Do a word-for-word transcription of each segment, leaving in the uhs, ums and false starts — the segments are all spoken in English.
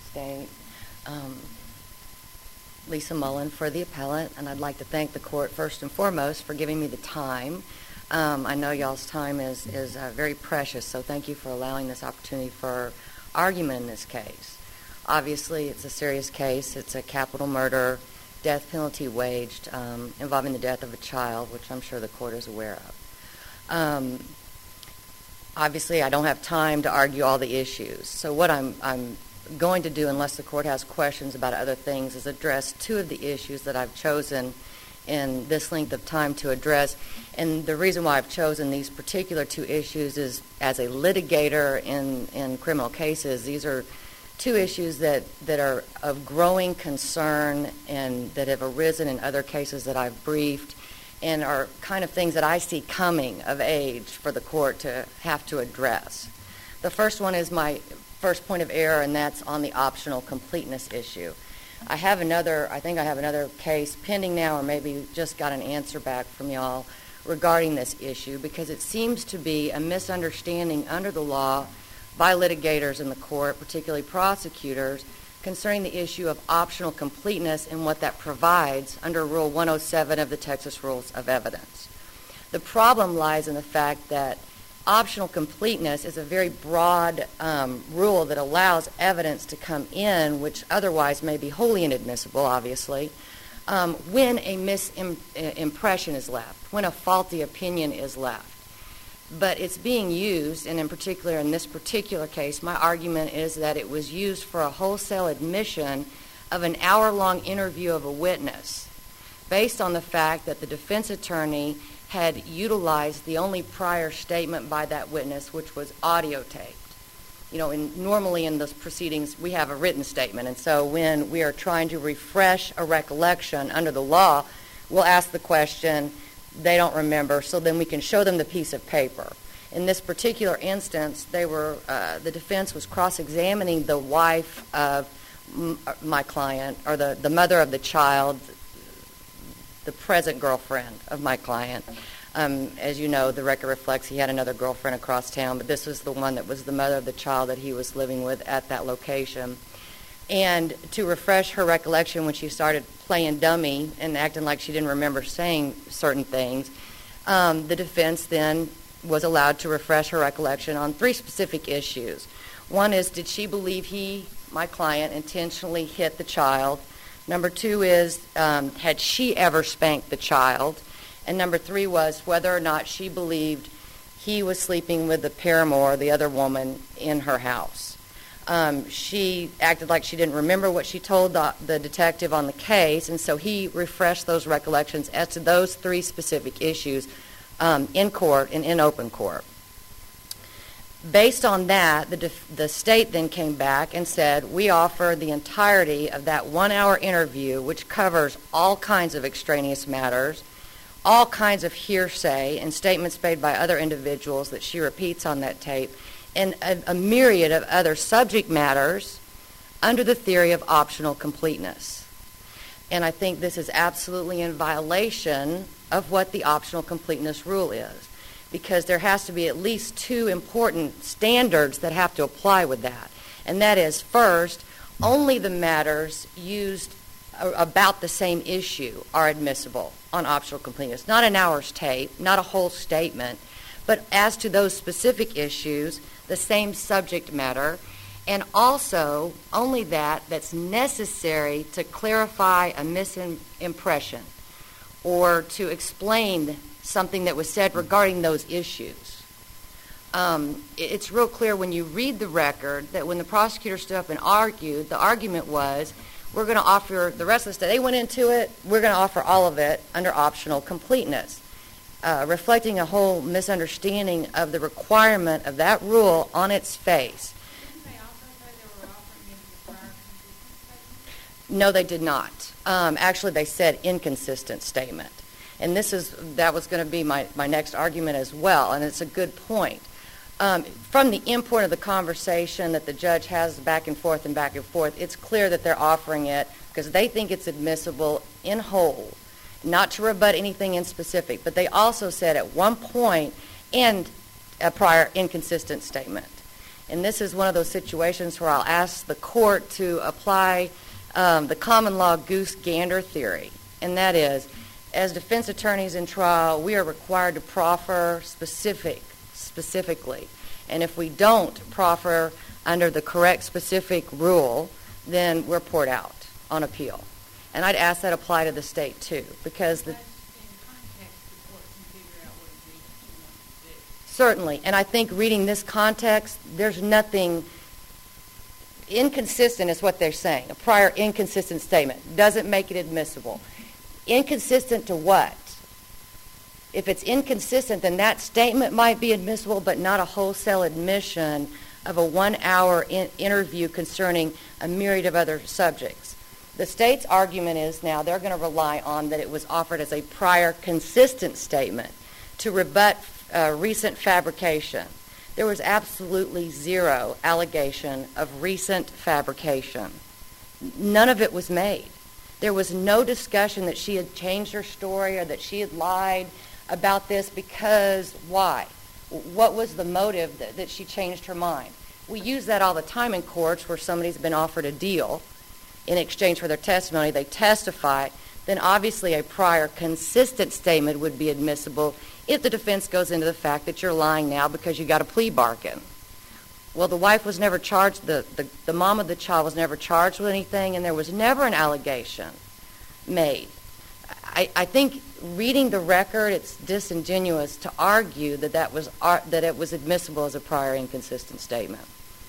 State. Um, Lisa Mullen for the appellant, and I'd like to thank the court first and foremost for giving me the time. Um, I know y'all's time is, is uh, very precious, so thank you for allowing this opportunity for argument in this case. Obviously, it's a serious case. It's a capital murder, death penalty waged um, involving the death of a child, which I'm sure the court is aware of. Um, obviously, I don't have time to argue all the issues, so what I'm, I'm going to do, unless the court has questions about other things, is address two of the issues that I've chosen in this length of time to address. And the reason why I've chosen these particular two issues is, as a litigator in, in criminal cases, these are two issues that, that are of growing concern and that have arisen in other cases that I've briefed and are kind of things that I see coming of age for the court to have to address. The first one is my first point of error, and that's on the optional completeness issue. I have another, I think I have another case pending now, or maybe just got an answer back from y'all regarding this issue, because it seems to be a misunderstanding under the law by litigators in the court, particularly prosecutors, concerning the issue of optional completeness and what that provides under Rule one oh seven of the Texas Rules of Evidence. The problem lies in the fact that optional completeness is a very broad um, rule that allows evidence to come in, which otherwise may be wholly inadmissible, obviously, um, when a misimpression is left, when a faulty opinion is left. But it's being used, and in particular in this particular case, my argument is that it was used for a wholesale admission of an hour-long interview of a witness based on the fact that the defense attorney had utilized the only prior statement by that witness, which was audio taped. You know, in, normally in those proceedings, we have a written statement, and so when we are trying to refresh a recollection under the law, we'll ask the question, they don't remember, so then we can show them the piece of paper. In this particular instance, they were uh, the defense was cross-examining the wife of m- my client, or the, the mother of the child, the present girlfriend of my client. Um, as you know, the record reflects he had another girlfriend across town, but this was the one that was the mother of the child that he was living with at that location. And to refresh her recollection when she started playing dummy and acting like she didn't remember saying certain things, um, the defense then was allowed to refresh her recollection on three specific issues. One is, did she believe he, my client, intentionally hit the child? Number two is, um, had she ever spanked the child? And number three was whether or not she believed he was sleeping with the paramour, the other woman, in her house. Um, she acted like she didn't remember what she told the, the detective on the case, and so he refreshed those recollections as to those three specific issues um, in court and in open court. Based on that, the, def- the state then came back and said, we offer the entirety of that one-hour interview, which covers all kinds of extraneous matters, all kinds of hearsay and statements made by other individuals that she repeats on that tape, and a, a myriad of other subject matters under the theory of optional completeness. And I think this is absolutely in violation of what the optional completeness rule is, because there has to be at least two important standards that have to apply with that. And that is, first, only the matters used about the same issue are admissible on optional completeness. Not an hour's tape, not a whole statement, but as to those specific issues, the same subject matter, and also only that that's necessary to clarify a misimpression or to explain something that was said regarding those issues. Um, it's real clear when you read the record that when the prosecutor stood up and argued, the argument was, we're going to offer the rest of the stuff. They went into it, we're going to offer all of it under optional completeness, uh, reflecting a whole misunderstanding of the requirement of that rule on its face. Didn't they also say they were offering him the prior consistent statement? No, they did not. Um, actually, they said inconsistent statement. And this is that was going to be my, my next argument as well, and it's a good point. Um, from the import of the conversation that the judge has back and forth and back and forth, it's clear that they're offering it because they think it's admissible in whole, not to rebut anything in specific. But they also said at one point, and a prior inconsistent statement. And this is one of those situations where I'll ask the court to apply um, the common law goose-gander theory. And that is, as defense attorneys in trial, we are required to proffer specific, specifically. And if we don't proffer under the correct specific rule, then we're poured out on appeal. And I'd ask that apply to the state too, because the... That's in context, the court can figure out what agreement you want to do. Certainly, and I think reading this context, there's nothing inconsistent is what they're saying. A prior inconsistent statement doesn't make it admissible. Inconsistent to what? If it's inconsistent, then that statement might be admissible, but not a wholesale admission of a one-hour in- interview concerning a myriad of other subjects. The state's argument is now they're going to rely on that it was offered as a prior consistent statement to rebut uh, recent fabrication. There was absolutely zero allegation of recent fabrication. None of it was made. There was no discussion that she had changed her story or that she had lied about this because why? What was the motive that, that she changed her mind? We use that all the time in courts where somebody's been offered a deal in exchange for their testimony. They testify, then obviously a prior consistent statement would be admissible if the defense goes into the fact that you're lying now because you got a plea bargain. Well, the wife was never charged, the, the, the mom of the child was never charged with anything, and there was never an allegation made. I, I think reading the record, it's disingenuous to argue that that was ar- that it was admissible as a prior inconsistent statement.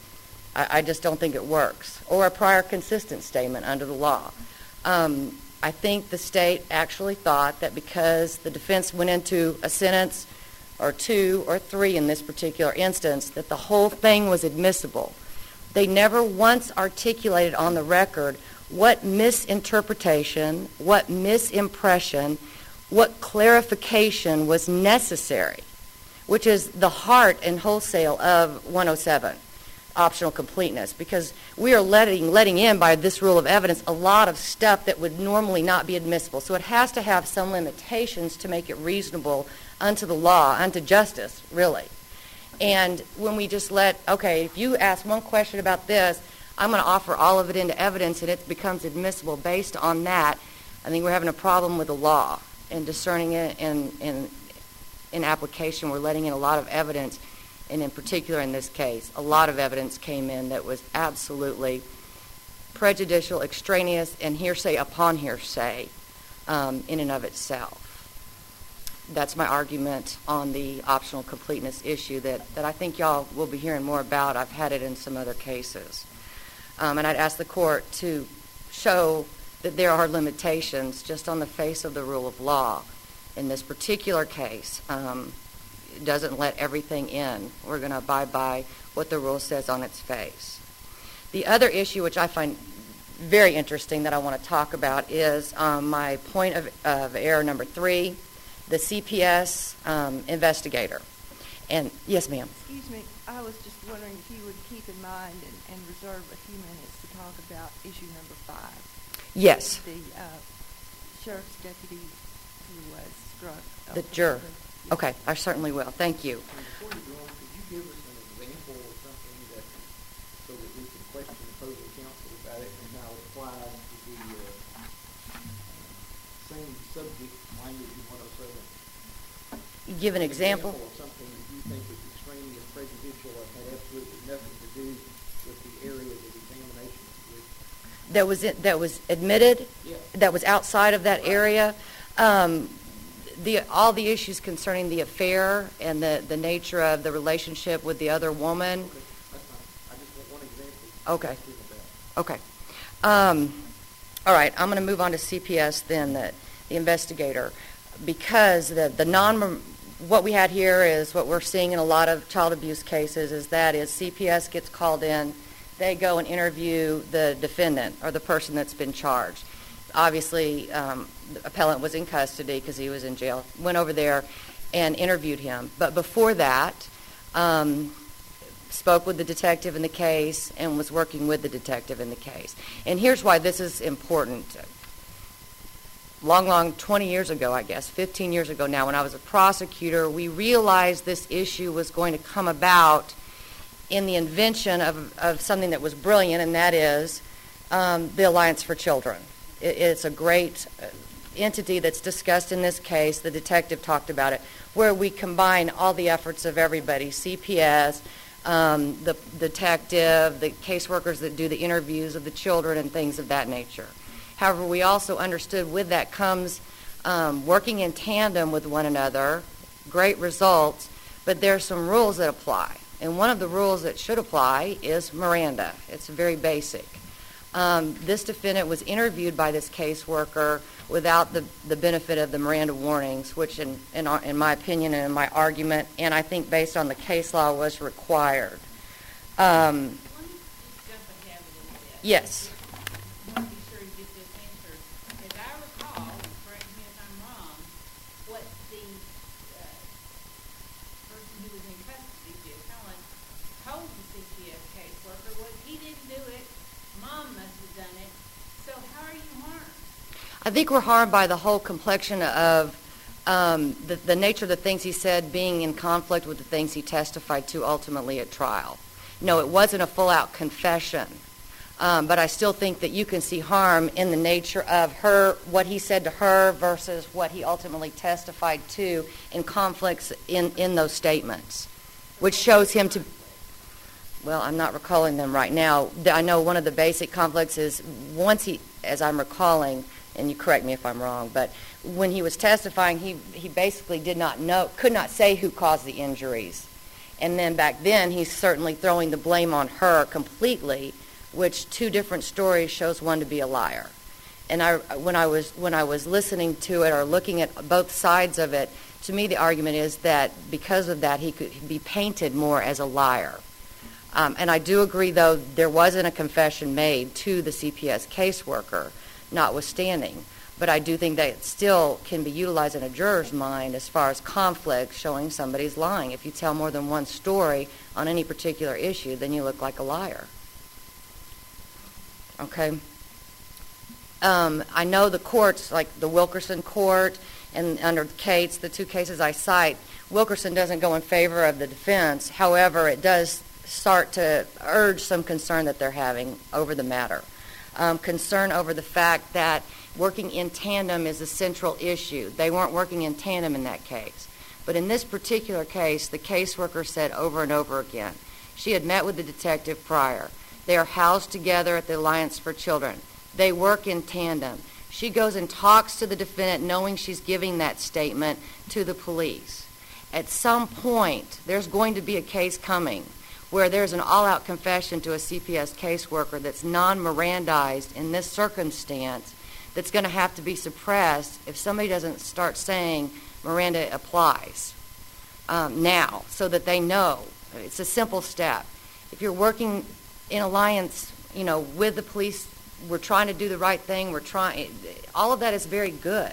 I, I just don't think it works. Or a prior consistent statement under the law. Um, I think the state actually thought that because the defense went into a sentence or two or three in this particular instance, that the whole thing was admissible. They never once articulated on the record what misinterpretation, what misimpression, what clarification was necessary, which is the heart and wholesale of one oh seven, optional completeness, because we are letting letting in by this rule of evidence a lot of stuff that would normally not be admissible. So it has to have some limitations to make it reasonable unto the law, unto justice, really. And when we just let, okay, if you ask one question about this, I'm going to offer all of it into evidence and it becomes admissible based on that, I think we're having a problem with the law and discerning it in, in, in application. We're letting in a lot of evidence, and in particular in this case, a lot of evidence came in that was absolutely prejudicial, extraneous, and hearsay upon hearsay um, in and of itself. That's my argument on the optional completeness issue that, that I think y'all will be hearing more about. I've had it in some other cases. Um, and I'd ask the court to show that there are limitations just on the face of the rule of law. In this particular case, um, it doesn't let everything in. We're going to abide by what the rule says on its face. The other issue, which I find very interesting that I want to talk about, is um, my point of, of error number three, the C P S um, investigator. And yes, ma'am. Excuse me, I was just wondering if you would keep in mind and, and reserve a few minutes to talk about issue number five. Yes. The uh, sheriff's deputy who was struck. The juror. Yes. Okay, I certainly will. Thank you. And before you go on, could you give us an example of something that, so that we can question opposing counsel about it and how it applies to the uh, same subject language in one oh seven? Give an example. Of something that you think is extraneous, prejudicial, and had absolutely nothing to do with the area of examination. That was it, that was admitted. Yeah. That was outside of that Right. area. Um, the all the issues concerning the affair and the, the nature of the relationship with the other woman. Okay, that's fine. I just want one example. Okay. Let's give it that. Okay. Um, all right. I'm going to move on to C P S then, the, the investigator, because the the non what we had here is what we're seeing in a lot of child abuse cases is that is C P S gets called in, they go and interview the defendant or the person that's been charged. Obviously, um, the appellant was in custody because he was in jail, went over there and interviewed him. But before that, um, spoke with the detective in the case and was working with the detective in the case. And here's why this is important. Long, long, twenty years ago, I guess, fifteen years ago now, when I was a prosecutor, we realized this issue was going to come about in the invention of, of something that was brilliant, and that is um, the Alliance for Children. It, it's a great uh, entity that's discussed in this case. The detective talked about it, where we combine all the efforts of everybody, C P S, um, the detective, the caseworkers that do the interviews of the children and things of that nature. However, we also understood with that comes um, working in tandem with one another, great results, but there are some rules that apply. And one of the rules that should apply is Miranda. It's very basic. Um, this defendant was interviewed by this caseworker without the, the benefit of the Miranda warnings, which in, in, our, in my opinion and in my argument, and I think based on the case law, was required. Um, Let me just jump ahead a little bit. yes. I want to be sure you get this answer. As I recall, and correct me if I'm wrong, what the uh, person who was in custody, the appellant, told the C P S caseworker was he didn't do it, Mom must have done it. So how are you harmed? I think we're harmed by the whole complexion of um, the, the nature of the things he said being in conflict with the things he testified to ultimately at trial. No, it wasn't a full-out confession, um, but I still think that you can see harm in the nature of her, what he said to her versus what he ultimately testified to in conflicts in, in those statements, which shows him to... Well, I'm not recalling them right now. I know one of the basic conflicts is once he, as I'm recalling, and you correct me if I'm wrong, but when he was testifying, he, he basically did not know, could not say who caused the injuries. And then back then, he's certainly throwing the blame on her completely, which two different stories shows one to be a liar. And I, when I was when I was listening to it or looking at both sides of it, to me the argument is that because of that, he could be painted more as a liar. Um, and I do agree, though, there wasn't a confession made to the C P S caseworker, notwithstanding. But I do think that it still can be utilized in a juror's mind as far as conflict, showing somebody's lying. If you tell more than one story on any particular issue, then you look like a liar. Okay? Um, I know the courts, like the Wilkerson court and under Cates, the two cases I cite, Wilkerson doesn't go in favor of the defense. However, it does start to urge some concern that they're having over the matter. Um, concern over the fact that working in tandem is a central issue. They weren't working in tandem in that case. But in this particular case, the caseworker said over and over again, she had met with the detective prior. They are housed together at the Alliance for Children. They work in tandem. She goes and talks to the defendant knowing she's giving that statement to the police. At some point, there's going to be a case coming where there's an all-out confession to a C P S caseworker that's non-Mirandized in this circumstance that's going to have to be suppressed if somebody doesn't start saying Miranda applies um, now so that they know. It's a simple step. If you're working in alliance, you know, with the police, we're trying to do the right thing, we're trying, all of that is very good.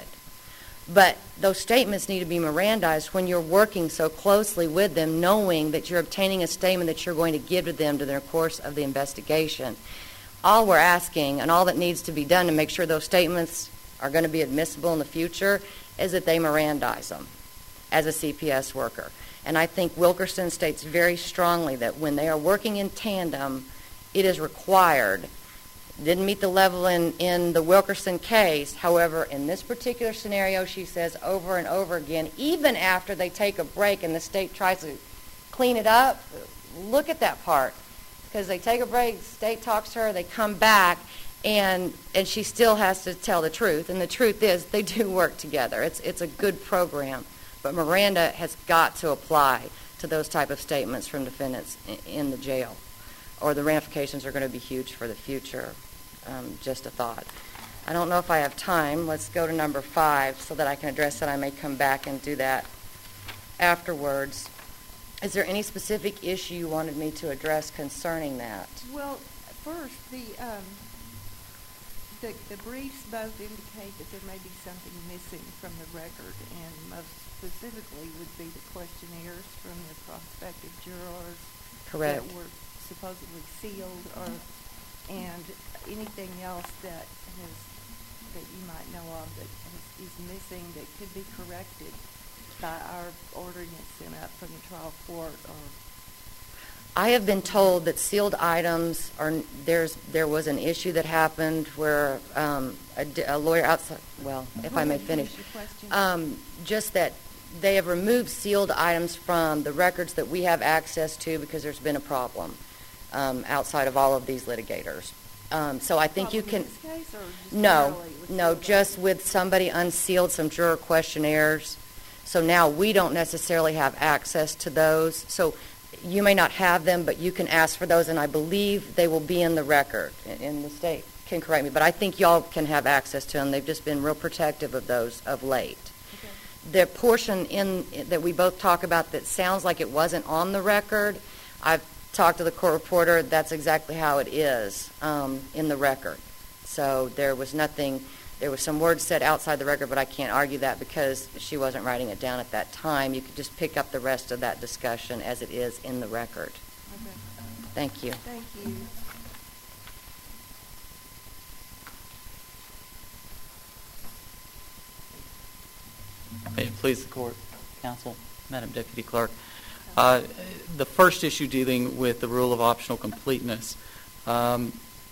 But those statements need to be Mirandized when you're working so closely with them, knowing that you're obtaining a statement that you're going to give to them to their course of the investigation. All we're asking and all that needs to be done to make sure those statements are going to be admissible in the future is that they Mirandize them as a C P S worker. And I think Wilkerson states very strongly that when they are working in tandem, it is required. Didn't meet the level in, in the Wilkerson case. However, in this particular scenario, she says over and over again, even after they take a break and the state tries to clean it up, look at that part. Because they take a break, the state talks to her, they come back, and and she still has to tell the truth. And the truth is they do work together. It's, it's a good program. But Miranda has got to apply to those type of statements from defendants in, in the jail, or the ramifications are going to be huge for the future. Um, just a thought. I don't know if I have time. Let's go to number five so that I can address that. I may come back and do that afterwards. Is there any specific issue you wanted me to address concerning that? Well, first, the, um, the, the briefs both indicate that there may be something missing from the record, and most specifically would be the questionnaires from the prospective jurors Correct. that were supposedly sealed, or and anything else that has, that you might know of that has, is missing that could be corrected by our ordering it sent up from the trial court. Or I have been told that sealed items are, there's, there was an issue that happened where um, a, d- a lawyer outside, well, if I may finish, Finish your question. um, just that they have removed sealed items from the records that we have access to because there's been a problem um, outside of all of these litigators. Um, so I think you Problem can... in this case, or just No, generally with no, sealed just items? with somebody unsealed some juror questionnaires. So now we don't necessarily have access to those. So you may not have them, but you can ask for those, and I believe they will be in the record. And- And the state can correct me, but I think y'all can have access to them. They've just been real protective of those of late. Okay. The portion in that we both talk about that sounds like it wasn't on the record, I've talked to the court reporter. That's exactly how it is um, in the record. So there was nothing. There was some words said outside the record, but I can't argue that because she wasn't writing it down at that time. You could just pick up the rest of that discussion as it is in the record. Okay. Thank you. Thank you. May it please the court, counsel, Madam Deputy Clerk. Uh, the first issue dealing with the rule of optional completeness, um,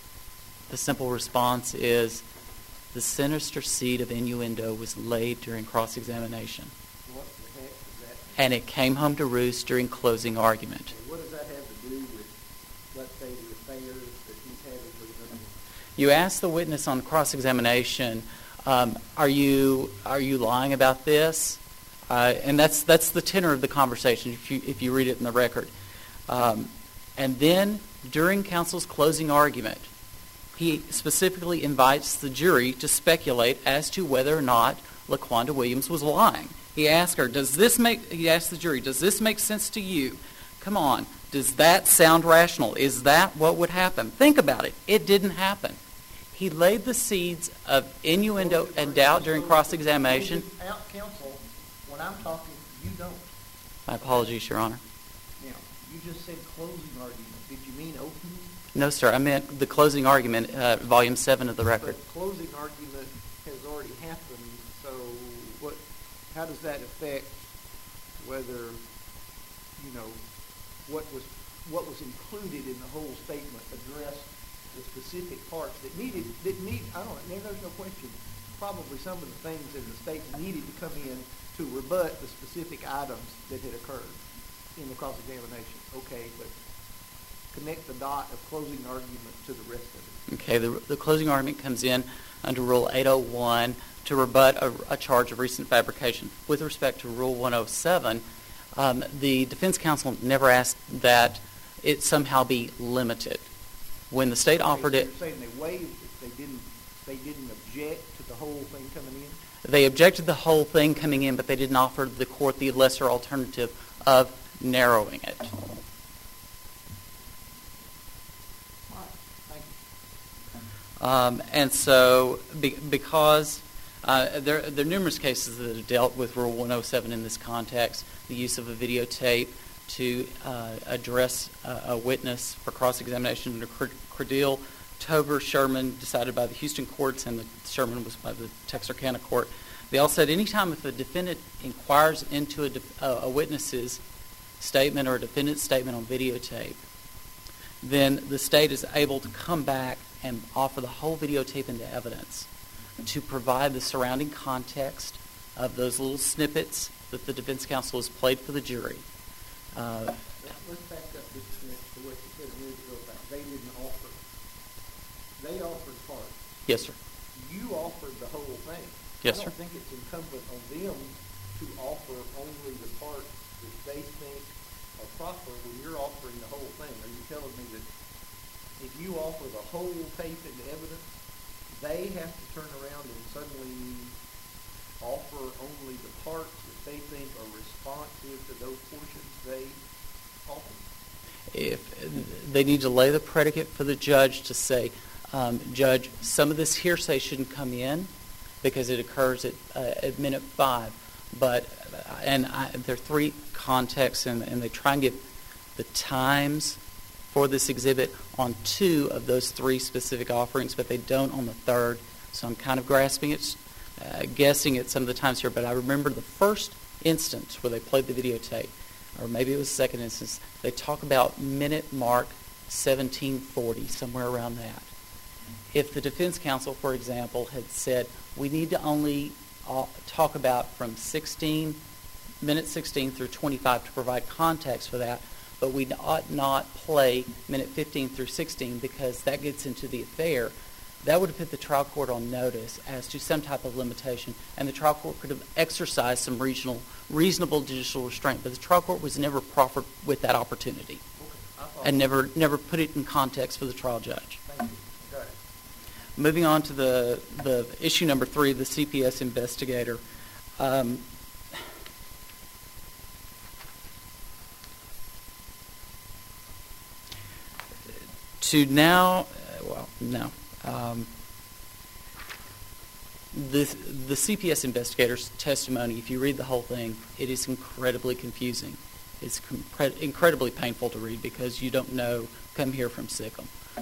the simple response is the sinister seed of innuendo was laid during cross-examination, What the heck does that, and it came home to roost during closing argument. what does that have to do with, let's say, the affairs that he's having with another? You asked the witness on cross-examination, um, are you are you lying about this? Uh, and that's that's the tenor of the conversation if you if you read it in the record. Um, and then during counsel's closing argument, he specifically invites the jury to speculate as to whether or not LaQuanda Williams was lying. He asked her, "Does this make?" He asked the jury, "Does this make sense to you? Come on, does that sound rational? Is that what would happen? Think about it. It didn't happen." He laid the seeds of innuendo and doubt during cross-examination. Out counsel, when I'm talking, you don't. My apologies, Your Honor. Now, you just said closing argument. Did you mean opening? No, sir. I meant the closing argument, uh, volume seven of the record. But closing argument has already happened, so what, how does that affect whether, you know, what was, what was included in the whole statement addressed the specific parts that needed, that need, I don't know, there's no question, probably some of the things in the statement needed to come in to rebut the specific items that had occurred in the cross-examination. Okay, but connect the dot of closing argument to the rest of it. Okay, the, the closing argument comes in under Rule eight oh one to rebut a, a charge of recent fabrication. With respect to Rule one oh seven, um, the defense counsel never asked that it somehow be limited. When the state Okay, offered so it, you're saying they waived it, they didn't, they didn't object to the whole thing coming in? they objected to the whole thing coming in, but they didn't offer the court the lesser alternative of narrowing it. All right, thank you. Um, and so, be, because uh, there, there are numerous cases that have dealt with Rule one oh seven in this context, the use of a videotape to uh, address uh, a witness for cross-examination under Credill, Tover, Sherman, decided by the Houston courts, and the Sherman was by the Texarkana court. They all said anytime if a defendant inquires into a, def- uh, a witness's statement or a defendant's statement on videotape, then the state is able to come back and offer the whole videotape into evidence to provide the surrounding context of those little snippets that the defense counsel has played for the jury. Uh, Let's back up just a minute to what you said a minute ago about they didn't offer. They offered part. yes, sir. You offered the whole thing. Yes, I sir. don't think it's incumbent on them to offer only the parts that they think are proper when you're offering the whole thing. Are you telling me that if you offer the whole tape into evidence, they have to turn around and suddenly offer only the parts that they think are responsive to those portions they offered? If they need to lay the predicate for the judge to say, um, Judge, some of this hearsay shouldn't come in because it occurs at, uh, at minute five. But, and I, there are three contexts, and, and they try and get the times for this exhibit on two of those three specific offerings, but they don't on the third. So I'm kind of grasping it, uh, guessing at some of the times here. But I remember the first instance where they played the videotape or maybe it was the second instance, they talk about minute mark seventeen forty, somewhere around that. If the defense counsel, for example, had said, we need to only uh, talk about from sixteen, minute sixteen through twenty-five to provide context for that, but we ought not play minute fifteen through sixteen because that gets into the affair, that would have put the trial court on notice as to some type of limitation, and the trial court could have exercised some regional, reasonable judicial restraint. But the trial court was never proffered with that opportunity, Okay, I thought- and never never put it in context for the trial judge. Thank you. Got it. Moving on to the the issue number three, the C P S investigator. Um, to now, uh, well, no. Um, the the C P S investigator's testimony, if you read the whole thing, it is incredibly confusing. It's compre- incredibly painful to read because you don't know, come here from Sikkim. Uh,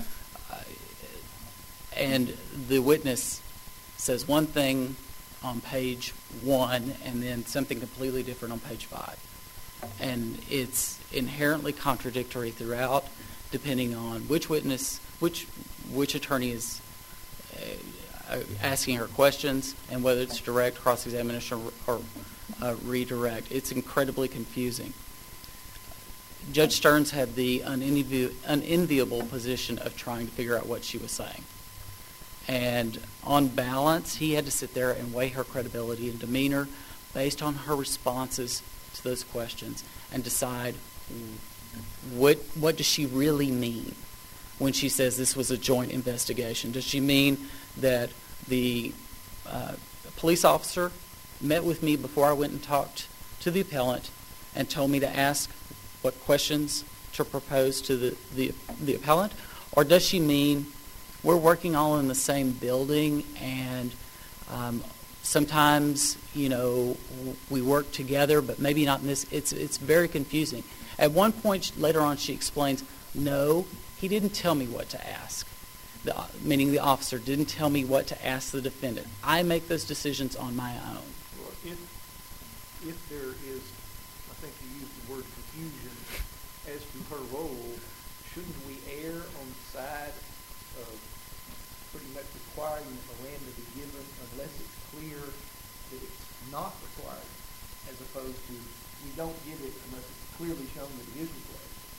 and the witness says one thing on page one and then something completely different on page five. And it's inherently contradictory throughout, depending on which witness, which which attorney is uh, asking her questions, and whether it's direct, cross-examination, or, or uh, redirect. It's incredibly confusing. Judge Stearns had the unenvi- unenviable position of trying to figure out what she was saying. And on balance, he had to sit there and weigh her credibility and demeanor based on her responses to those questions and decide what what does she really mean when she says this was a joint investigation. Does she mean that the uh, police officer met with me before I went and talked to the appellant and told me to ask what questions to propose to the, the, the appellant? Or does she mean we're working all in the same building and um, sometimes, you know, we work together, but maybe not in this? It's, it's very confusing. At one point later on, she explains, no, he didn't tell me what to ask, the, meaning the officer didn't tell me what to ask the defendant. I make those decisions on my own. Well, if, if there is, I think you used the word confusion as to her role, shouldn't we err on the side of pretty much requiring that Miranda be given unless it's clear that it's not required, as opposed to we don't give it unless it's clearly shown that it is required?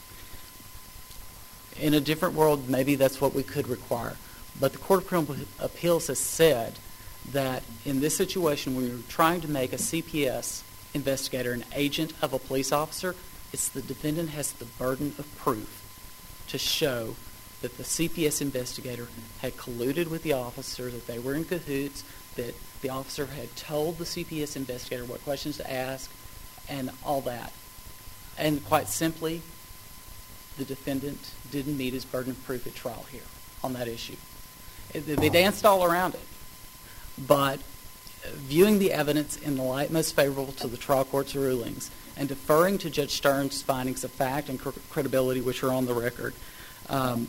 In a different world, maybe that's what we could require. But the Court of Criminal Appeals has said that in this situation, when you're trying to make a C P S investigator an agent of a police officer, it's the defendant has the burden of proof to show that the C P S investigator had colluded with the officer, that they were in cahoots, that the officer had told the C P S investigator what questions to ask, and all that. And quite simply, the defendant didn't meet his burden of proof at trial here on that issue. They danced all around it. But viewing the evidence in the light most favorable to the trial court's rulings and deferring to Judge Stearns' findings of fact and cr- credibility, which are on the record, um,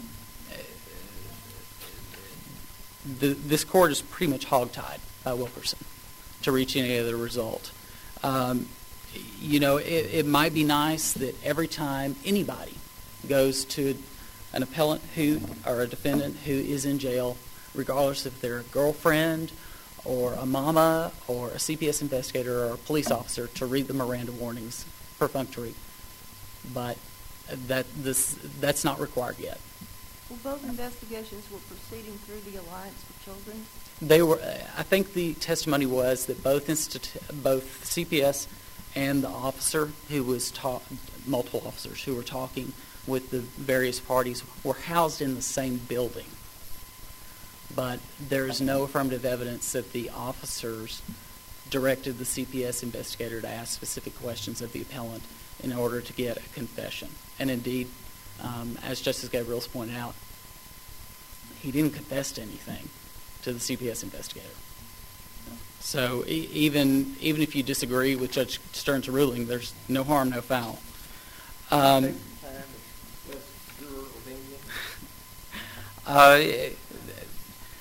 the, this court is pretty much hogtied by Wilkerson to reach any other result. Um, you know, it, it might be nice that every time anybody goes to an appellant who or a defendant who is in jail, regardless if they're a girlfriend or a mama or a C P S investigator or a police officer, to read the Miranda warnings perfunctory. But that this that's not required yet. Well, both investigations were proceeding through the Alliance for Children. They were. I think the testimony was that both institu- both C P S and the officer who was ta- multiple officers who were talking with the various parties were housed in the same building. But there's no affirmative evidence that the officers directed the C P S investigator to ask specific questions of the appellant in order to get a confession. And indeed, um, as Justice Gabriels pointed out, he didn't confess to anything to the C P S investigator. So e- even even if you disagree with Judge Stearns' ruling, there's no harm, no foul. Um, Take some time to discuss juror opinion. uh,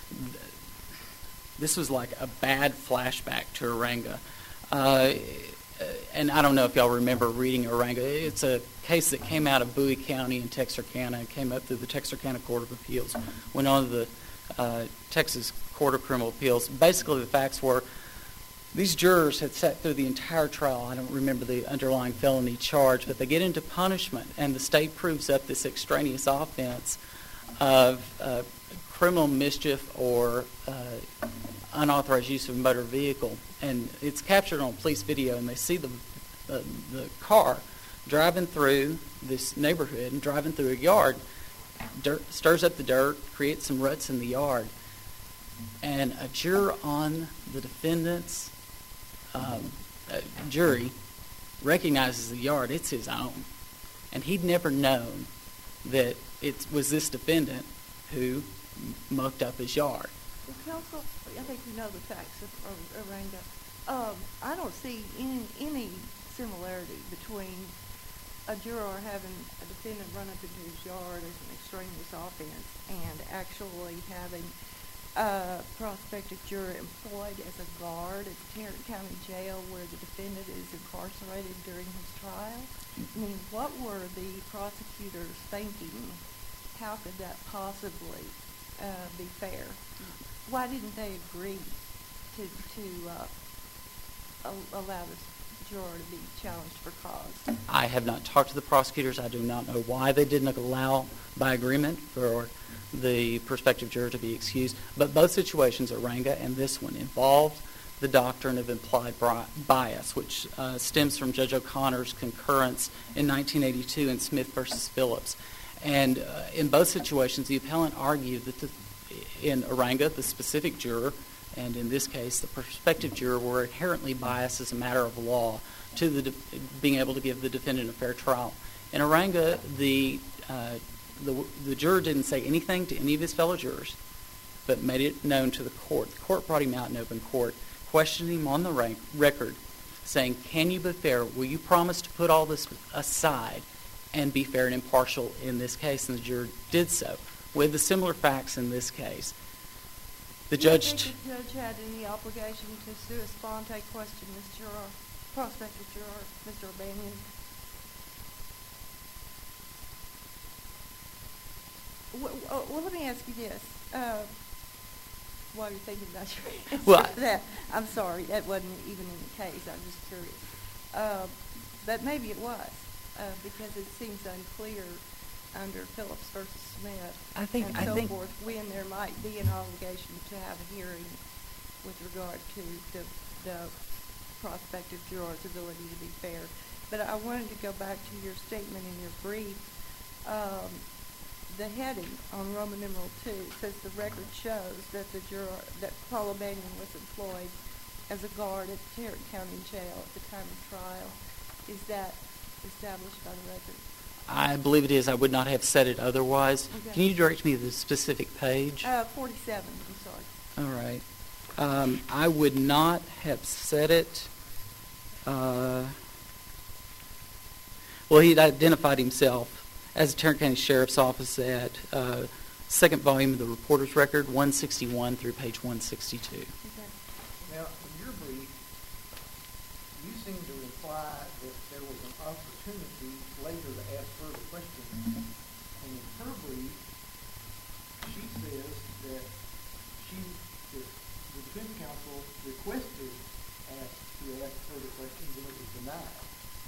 this was like a bad flashback to Aranga. Uh, and I don't know if y'all remember reading Oranga. It's a case that came out of Bowie County in Texarkana. It came up through the Texarkana Court of Appeals, went on to the uh, Texas Court of Criminal Appeals. Basically, the facts were these jurors had sat through the entire trial. I don't remember the underlying felony charge, but they get into punishment, and the state proves up this extraneous offense of uh, criminal mischief or uh, unauthorized use of a motor vehicle. And it's captured on police video, and they see the, uh, the car driving through this neighborhood and driving through a yard, dirt, stirs up the dirt, creates some ruts in the yard. And a juror on the defendant's um, uh, jury recognizes the yard. It's his own. And he'd never known that it was this defendant who mucked up his yard. Well, counsel, I think you know the facts of Oranga. Um, I don't see any, any similarity between a juror having a defendant run up into his yard as an extraneous offense and actually having a prospective juror employed as a guard at the Tarrant County Jail where the defendant is incarcerated during his trial. I mean, what were the prosecutors thinking? How could that possibly uh, be fair? Why didn't they agree to to uh, allow this juror to be challenged for cause? I have not talked to the prosecutors. I do not know why they didn't allow, by agreement, for the prospective juror to be excused. But both situations, Oranga and this one, involved the doctrine of implied bias, which uh, stems from Judge O'Connor's concurrence in nineteen eighty-two in Smith versus Phillips. And uh, in both situations, the appellant argued that the, in Oranga, the specific juror, and in this case, the prospective juror, were inherently biased as a matter of law to the de- being able to give the defendant a fair trial. In Oranga, the, uh, the the juror didn't say anything to any of his fellow jurors, but made it known to the court. The court brought him out in open court, questioned him on the rank, record, saying, "Can you be fair? Will you promise to put all this aside and be fair and impartial in this case?" And the juror did so, with the similar facts in this case. The judge... Do you think the judge had any obligation to sua sponte question this juror, prospective juror, Mister O'Banion? Well, well, let me ask you this. Uh, while you're thinking about your answer Well, to that, I'm sorry, that wasn't even in the case. I'm just curious. Uh, but maybe it was, uh, because it seems unclear under Phillips versus Smith I think, and I so think, forth when there might be an obligation to have a hearing with regard to the, the prospective juror's ability to be fair. But I wanted to go back to your statement in your brief. Um, the heading on Roman numeral two says the record shows that the juror, that Paul O'Banion was employed as a guard at Tarrant County Jail at the time of trial. Is that established by the record? I believe it is. I would not have said it otherwise. Okay. Can you direct me to the specific page? Uh, forty-seven, I'm sorry. All right. Um, I would not have said it. Uh, well, he'd identified himself as the Tarrant County Sheriff's Office at uh, second volume of the Reporter's Record, one sixty-one through page one sixty-two. Okay. Now, in your brief, you seem to imply that there was an opportunity later to ask further questions. And in her brief, she says that she, that the defense counsel requested ask, to ask further questions and it was denied.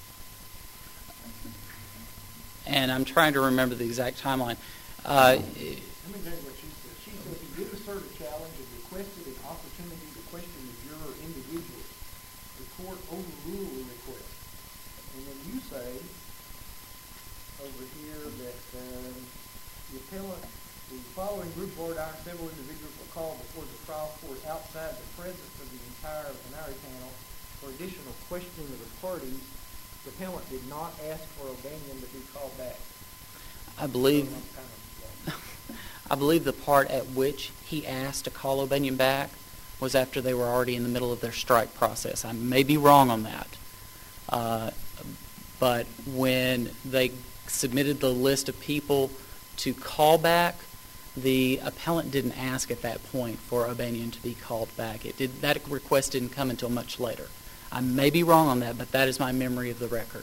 And I'm trying to remember the exact timeline. Uh, Let me tell you what she said. She said he did assert a challenge and requested an opportunity to question the juror individually. The court overruled the request. And then you say over here that um, the appellant, the following group board item, several individuals were called before the trial court outside the presence of the entire plenary panel for additional questioning of the parties. The appellant did not ask for O'Banion to be called back. I believe... So I'm kind of I believe the part at which he asked to call O'Banion back was after they were already in the middle of their strike process. I may be wrong on that. Uh, but when they submitted the list of people to call back, the appellant didn't ask at that point for O'Banion to be called back. It did, that request didn't come until much later. I may be wrong on that, but that is my memory of the record.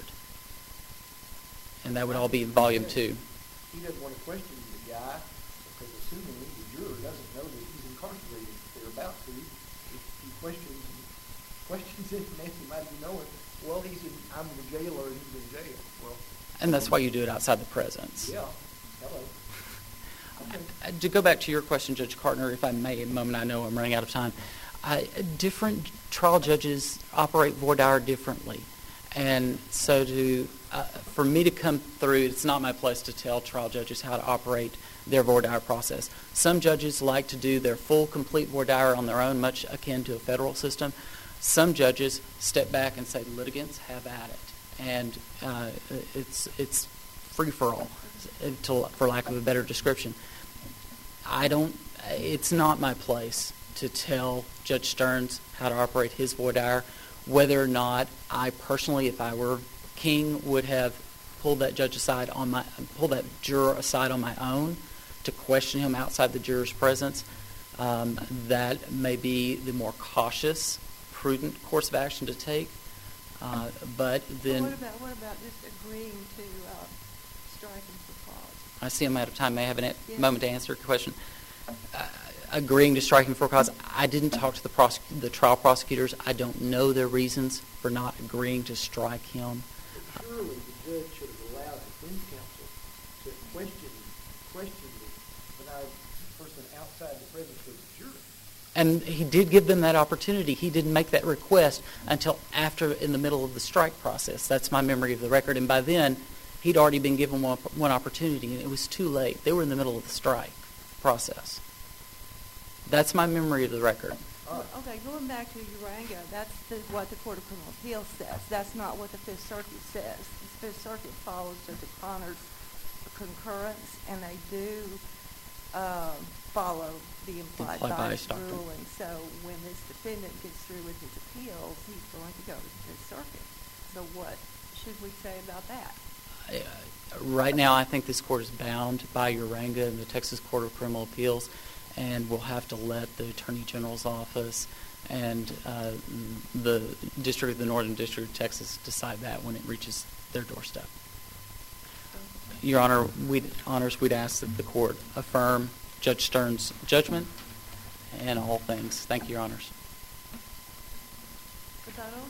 And that would all be in volume two. He doesn't want to question the guy because assuming the juror doesn't know that he's incarcerated, if they're about to, if he questions questions him and asks him, how do you know it? Well, he's in, I'm in the jail or he's in jail. Well, And that's why you do it outside the presence. yeah. Hello. Okay. Uh, To go back to your question, Judge Cartner, if I may, a moment, I know I'm running out of time. I, different trial judges operate voir dire differently. And so to, uh, for me to come through, it's not my place to tell trial judges how to operate their voir dire process. Some judges like to do their full, complete voir dire on their own, much akin to a federal system. Some judges step back and say, litigants, have at it. And uh, it's it's free-for-all, to, for lack of a better description. I don't, it's not my place to tell Judge Stearns how to operate his voir dire. Whether or not I personally, if I were King, would have pulled that judge aside on my, pulled that juror aside on my own to question him outside the juror's presence, um, that may be the more cautious, prudent course of action to take. Uh, but then, Well, what about, what about just agreeing to uh, striking for cause? I see I'm out of time. May I have a Yes. moment to answer your question? Uh, agreeing to striking for cause, I didn't talk to the prosec- the trial prosecutors. I don't know their reasons for not agreeing to strike him. But surely the judge should have allowed the defense counsel to question, question the, without a person outside the presence of the jury. And he did give them that opportunity. He didn't make that request until after, in the middle of the strike process. That's my memory of the record. And by then, he'd already been given one, one opportunity, and it was too late. They were in the middle of the strike process. That's my memory of the record. Well, Okay, going back to Uranga, that's the, what the Court of Criminal Appeals says. That's not what the Fifth Circuit says. The Fifth Circuit follows Judge O'Connor's concurrence, and they do um, follow the implied Implied bias bias doctrine. rule. And so when this defendant gets through with his appeals, he's going to go to the Fifth Circuit. So what should we say about that? I, uh, right now, I think this court is bound by Uranga and the Texas Court of Criminal Appeals, and we'll have to let the Attorney General's office and uh, the District of the Northern District of Texas decide that when it reaches their doorstep. Your Honor, we'd, honors, we'd ask that the court affirm Judge Stern's judgment and all things. Thank you, Your Honors. Rebuttal?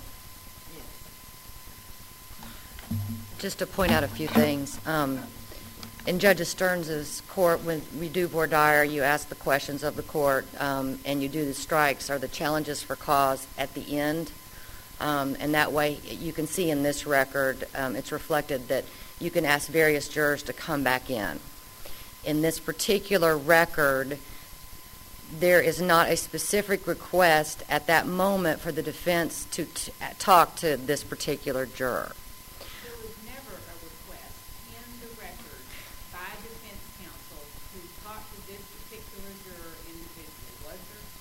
Just to point out a few things. Um, in Judge Stearns' court, when we do voir dire, you ask the questions of the court, um, and you do the strikes or the challenges for cause at the end. Um, and that way, you can see in this record, um, it's reflected that you can ask various jurors to come back in. In this particular record, there is not a specific request at that moment for the defense to t- talk to this particular juror. There was never a request in the record by defense counsel to talk to this particular juror individually, was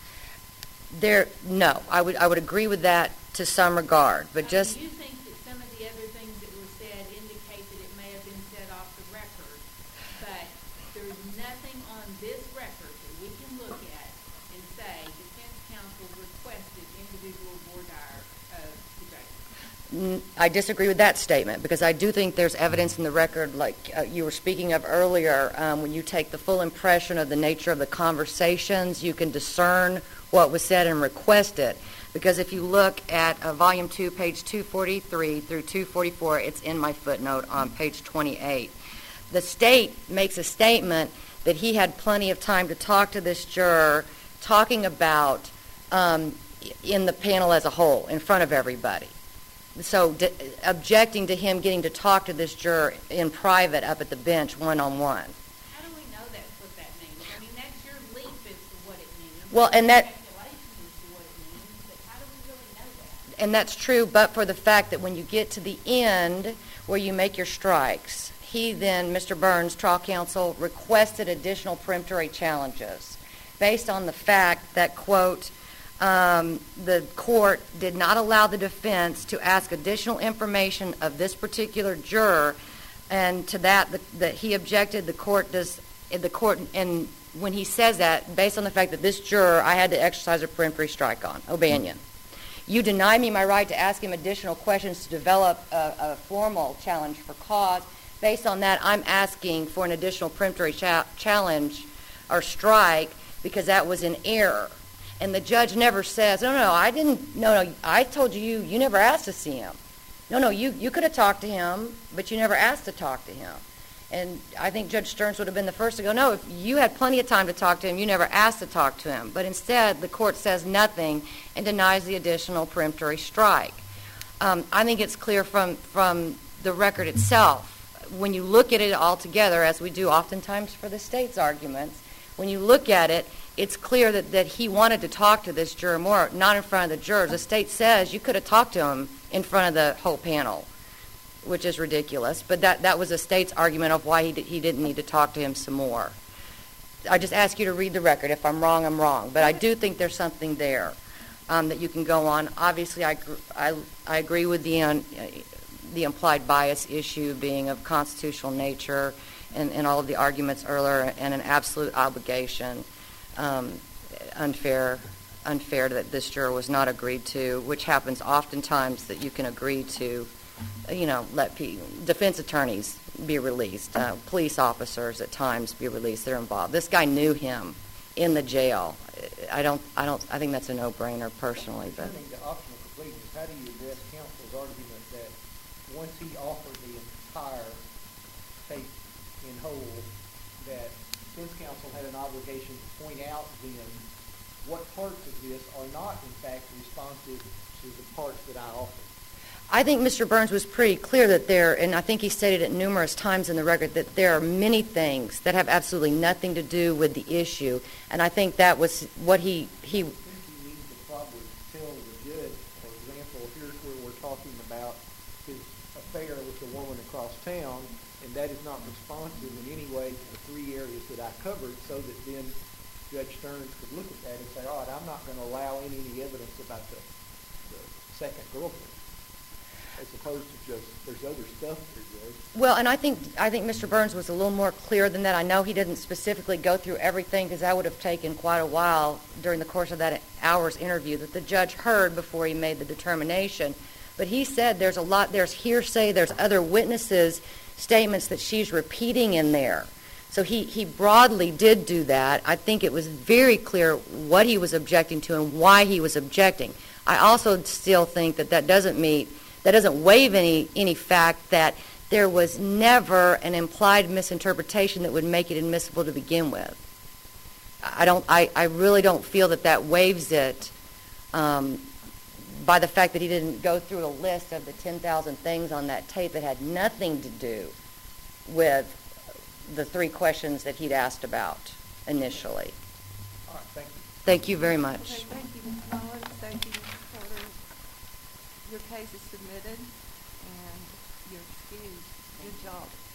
there? There, no, I would I would agree with that to some regard, but I mean, just you think that some of the other things that were said indicate that it may have been said off the record, but there's nothing on this record that we can look at and say defense counsel requested individual voir dire of the judge. N- I disagree with that statement, because I do think there's evidence in the record, like uh, you were speaking of earlier, um, when you take the full impression of the nature of the conversations, you can discern what was said and request it. Because if you look at uh, Volume two, page two forty-three through two forty-four, it's in my footnote on page twenty-eight. The state makes a statement that he had plenty of time to talk to this juror, talking about um, in the panel as a whole, in front of everybody. So d- objecting to him getting to talk to this juror in private up at the bench one-on-one. How do we know that's what that means? I mean, that's your leap as to what it means. Well, and that- Speculation as to what it means, but how do we really know that? And that's true, but for the fact that when you get to the end where you make your strikes, he then, Mister Burns, trial counsel, requested additional peremptory challenges based on the fact that, quote, um, the court did not allow the defense to ask additional information of this particular juror, and to that, the, that he objected. The court does, the court, and when he says that, based on the fact that this juror I had to exercise a peremptory strike on, O'Banion, You deny me my right to ask him additional questions to develop a, a formal challenge for cause. Based on that, I'm asking for an additional peremptory cha- challenge or strike because that was in error. And the judge never says, no, no, I didn't, no, no, I told you, you never asked to see him. No, no, you, you could have talked to him, but you never asked to talk to him. And I think Judge Stearns would have been the first to go, no, if you had plenty of time to talk to him, you never asked to talk to him. But instead, the court says nothing and denies the additional peremptory strike. Um, I think it's clear from, from the record itself, when you look at it all together, as we do oftentimes for the state's arguments, when you look at it, it's clear that, that he wanted to talk to this juror more, not in front of the jurors. The state says you could have talked to him in front of the whole panel, which is ridiculous. But that, that was the state's argument of why he, did, he didn't need to talk to him some more. I just ask you to read the record. If I'm wrong, I'm wrong. But I do think there's something there um, that you can go on. Obviously, I, I, I agree with the, uh, the implied bias issue being of constitutional nature and, and all of the arguments earlier, and an absolute obligation, um, unfair unfair that this juror was not agreed to, which happens oftentimes that you can agree to, you know, let pe- defense attorneys be released, uh, police officers at times be released. They're involved. This guy knew him in the jail. I don't, I don't, I think that's a no-brainer personally. But Turning to optional completeness, how do you address counsel's argument that once he offered the entire tape in whole, that defense counsel had an obligation to point out then what parts of this are not, in fact, responsive to the parts that I offered? I think Mister Burns was pretty clear that there, and I think he stated it numerous times in the record, that there are many things that have absolutely nothing to do with the issue, and I think that was what he... he I think you need to probably tell the judge, for example, here's where we're talking about his affair with the woman across town, and that is not responsive in any way to the three areas that I covered, so that then Judge Stearns could look at that and say, all right, I'm not going to allow any, any evidence about the, the second girlfriend, as opposed to just, there's other stuff there, Judge. Well, and I think I think Mister Burns was a little more clear than that. I know he didn't specifically go through everything, because that would have taken quite a while during the course of that hour's interview that the judge heard before he made the determination. But he said there's a lot, there's hearsay, there's other witnesses' statements that she's repeating in there. So he, he broadly did do that. I think it was very clear what he was objecting to and why he was objecting. I also still think that that doesn't meet, that doesn't waive any, any fact that there was never an implied misinterpretation that would make it admissible to begin with. I don't, I, I really don't feel that that waives it um, by the fact that he didn't go through a list of the ten thousand things on that tape that had nothing to do with the three questions that he'd asked about initially. All right, thank you. Thank you very Okay, much. thank you, Miz Mullins. Thank you, Miz Porter. Your case is submitted, and you're excused. Good job.